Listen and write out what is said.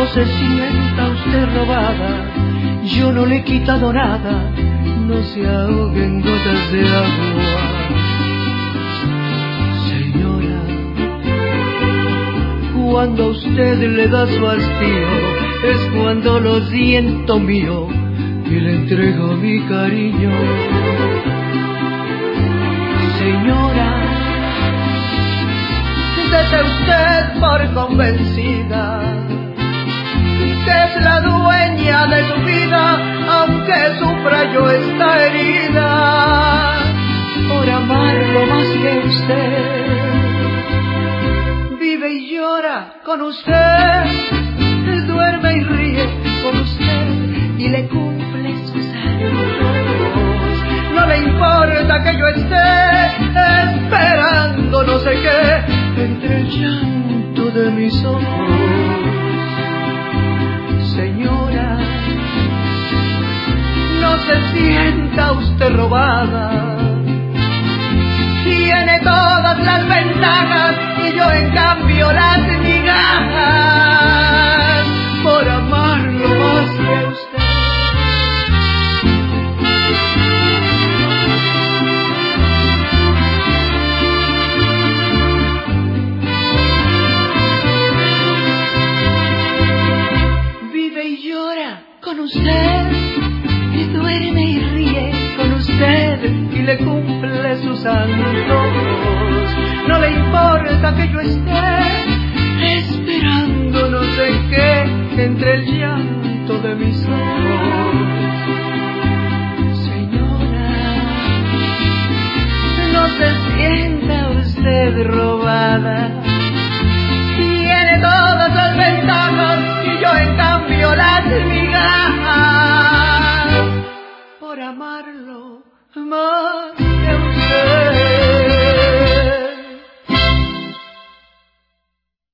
se sienta usted robada, yo no le he quitado nada, no se ahogue en gotas de agua. Señora, cuando a usted le da su hastío, es cuando lo siento mío y le entrego mi cariño. Señora, dese usted por convencida que es la dueña de su vida, aunque sufra yo esta herida, por amarlo más que usted. Vive y llora con usted, duerme y ríe con usted y le cumple sus antojos. No le importa que yo esté esperando no sé qué entre el llanto de mis ojos. Señora, no se sienta usted robada, tiene todas las ventajas y yo en cambio las migajas, por amarlo más que usted. Vive y llora con usted, y duerme y ríe con usted y le cumple sus antojos. No le importa que yo esté esperando no sé qué entre el llanto de mis ojos. Señora, no se sienta usted robada, tiene todas las ventajas y yo en cambio las migajas, por amarlo más